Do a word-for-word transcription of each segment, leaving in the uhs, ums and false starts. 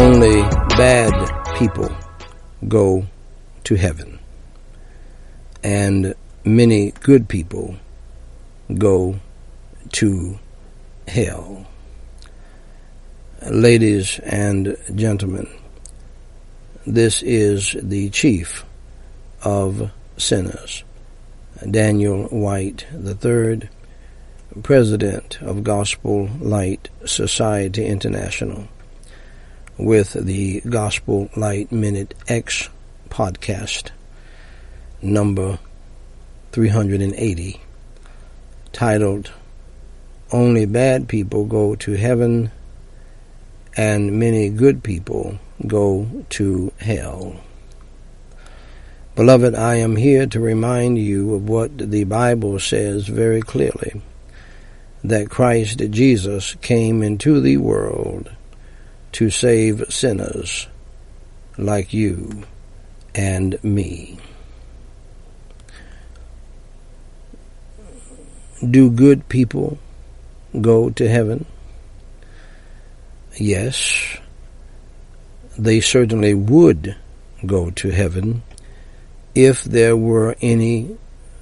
Only bad people go to heaven, and many good people go to hell. Ladies and gentlemen, this is the chief of sinners, Daniel White the third, president of Gospel Light Society International, with the Gospel Light Minute X podcast, number three hundred eighty, titled, Only Bad People Go to Heaven, and Many Good People Go to Hell. Beloved, I am here to remind you of what the Bible says very clearly, that Christ Jesus came into the world to save sinners like you and me. Do good people go to heaven? Yes, they certainly would go to heaven if there were any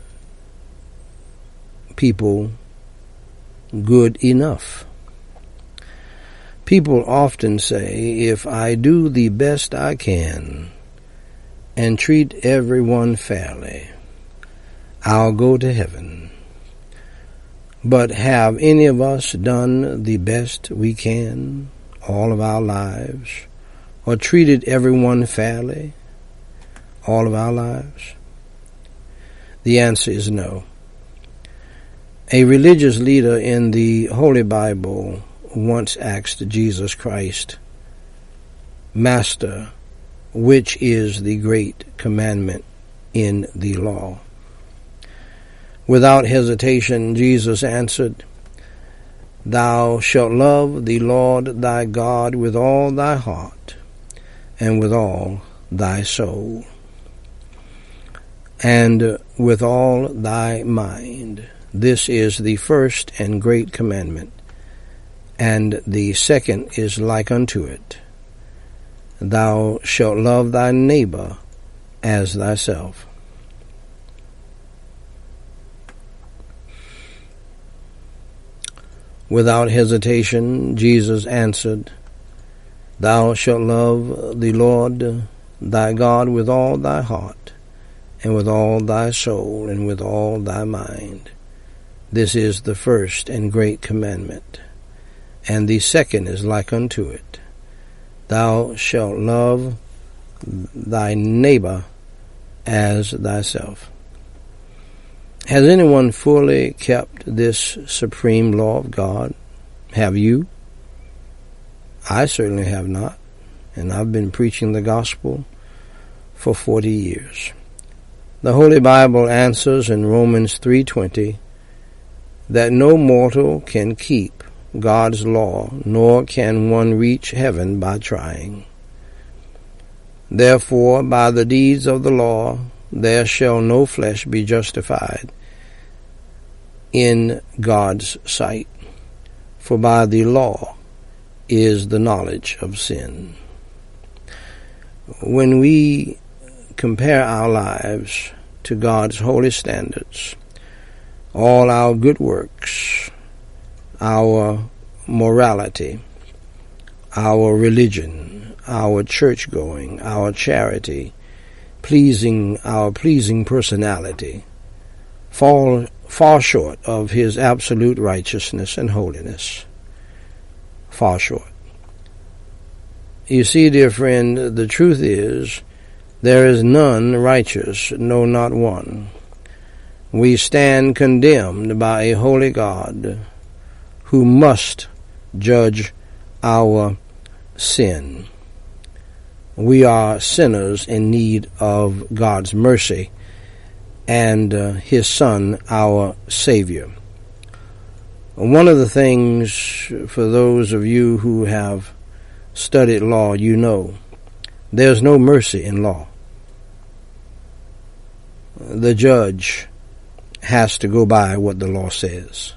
people good enough. People often say, if I do the best I can and treat everyone fairly, I'll go to heaven. But have any of us done the best we can all of our lives, or treated everyone fairly all of our lives? The answer is no. A religious leader in the Holy Bible once asked Jesus Christ, Master, which is the great commandment in the law? Without hesitation, Jesus answered, Thou shalt love the Lord thy God with all thy heart, and with all thy soul, and with all thy mind. This is the first and great commandment, and the second is like unto it. Thou shalt love thy neighbor as thyself. Without hesitation, Jesus answered, Thou shalt love the Lord thy God with all thy heart, and with all thy soul, and with all thy mind. This is the first and great commandment, and the second is like unto it. Thou shalt love thy neighbor as thyself. Has anyone fully kept this supreme law of God? Have you? I certainly have not, and I've been preaching the gospel for forty years. The Holy Bible answers in Romans three twenty that no mortal can keep God's law, nor can one reach heaven by trying. Therefore, by the deeds of the law, there shall no flesh be justified in God's sight, for by the law is the knowledge of sin. When we compare our lives to God's holy standards, all our good works, our morality, our religion, our church-going, our charity, pleasing our pleasing personality, fall far short of his absolute righteousness and holiness. Far short. You see, dear friend, the truth is, there is none righteous, no, not one. We stand condemned by a holy God who must judge our sin. We are sinners in need of God's mercy and uh, his Son, our Savior. One of the things, for those of you who have studied law, you know, there's no mercy in law. The judge has to go by what the law says.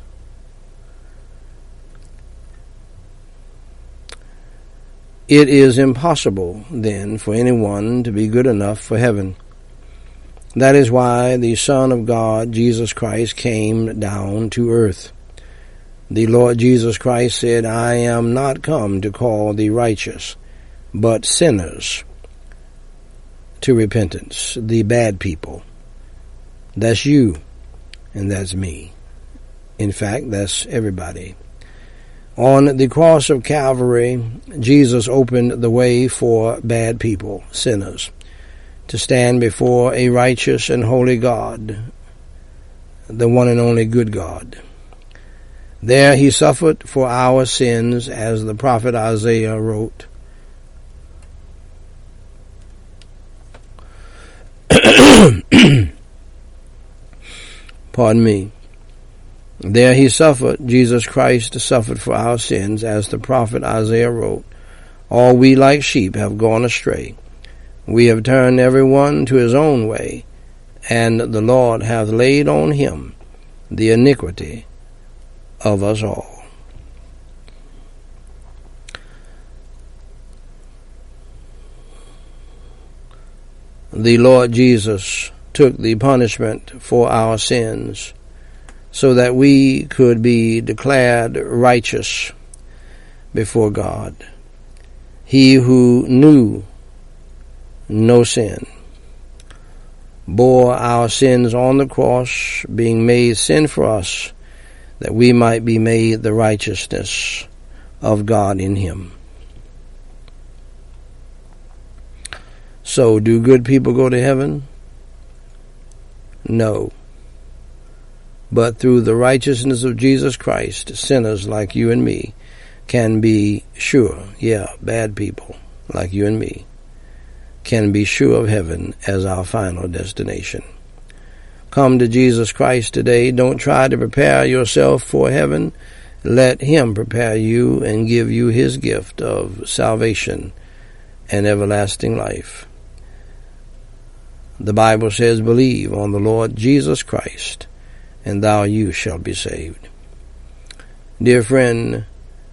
It is impossible, then, for anyone to be good enough for heaven. That is why the Son of God, Jesus Christ, came down to earth. The Lord Jesus Christ said, I am not come to call the righteous, but sinners to repentance, the bad people. That's you, and that's me. In fact, that's everybody. On the cross of Calvary, Jesus opened the way for bad people, sinners, to stand before a righteous and holy God, the one and only good God. There he suffered for our sins, as the prophet Isaiah wrote. Pardon me. There he suffered, Jesus Christ suffered for our sins, as the prophet Isaiah wrote, All we like sheep have gone astray. We have turned every one to his own way, and the Lord hath laid on him the iniquity of us all. The Lord Jesus took the punishment for our sins so that we could be declared righteous before God. He who knew no sin bore our sins on the cross, being made sin for us, that we might be made the righteousness of God in him. So, do good people go to heaven? No. But through the righteousness of Jesus Christ, sinners like you and me can be sure, yeah, bad people like you and me, can be sure of heaven as our final destination. Come to Jesus Christ today. Don't try to prepare yourself for heaven. Let him prepare you and give you his gift of salvation and everlasting life. The Bible says, believe on the Lord Jesus Christ, and thou you shall be saved. Dear friend,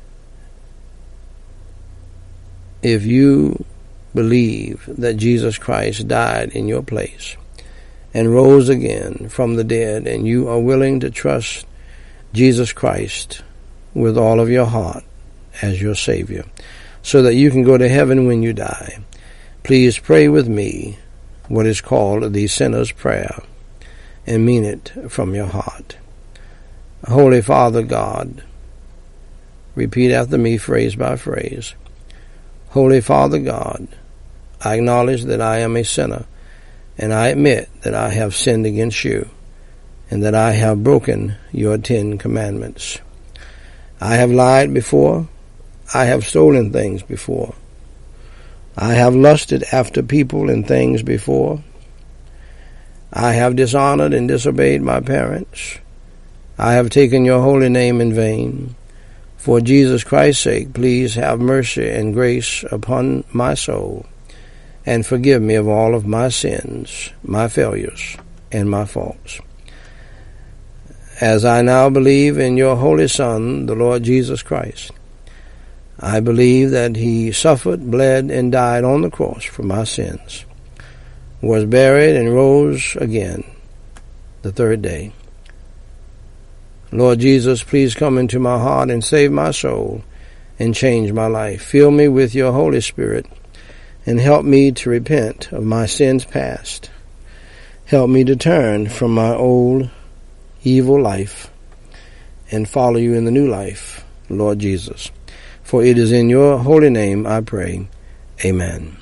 if you believe that Jesus Christ died in your place and rose again from the dead, and you are willing to trust Jesus Christ with all of your heart as your Savior, so that you can go to heaven when you die, please pray with me what is called the sinner's prayer, and mean it from your heart. Holy Father God, repeat after me phrase by phrase. Holy Father God, I acknowledge that I am a sinner, and I admit that I have sinned against you, and that I have broken your Ten Commandments. I have lied before. I have stolen things before. I have lusted after people and things before. I have dishonored and disobeyed my parents. I have taken your holy name in vain. For Jesus Christ's sake, please have mercy and grace upon my soul, and forgive me of all of my sins, my failures, and my faults. As I now believe in your holy Son, the Lord Jesus Christ, I believe that he suffered, bled, and died on the cross for my sins, was buried, and rose again the third day. Lord Jesus, please come into my heart and save my soul and change my life. Fill me with your Holy Spirit and help me to repent of my sins past. Help me to turn from my old evil life and follow you in the new life, Lord Jesus. For it is in your holy name I pray. Amen.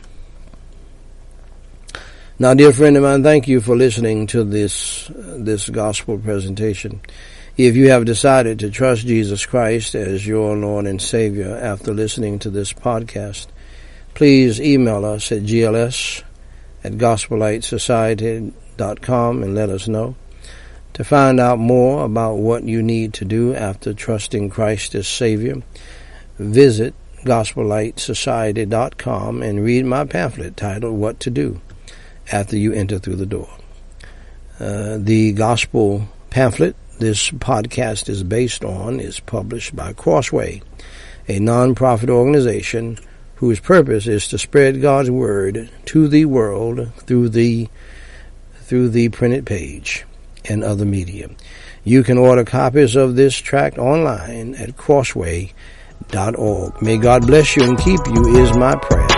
Now, dear friend of mine, thank you for listening to this, uh, this gospel presentation. If you have decided to trust Jesus Christ as your Lord and Savior after listening to this podcast, please email us at g l s at gospel light society dot com and let us know. To find out more about what you need to do after trusting Christ as Savior, visit gospel light society dot com and read my pamphlet titled What to Do After You Enter Through the Door. Uh, the gospel pamphlet this podcast is based on is published by Crossway, a non-profit organization whose purpose is to spread God's word to the world through the through the printed page and other media. You can order copies of this tract online at crossway dot org. May God bless you and keep you is my prayer.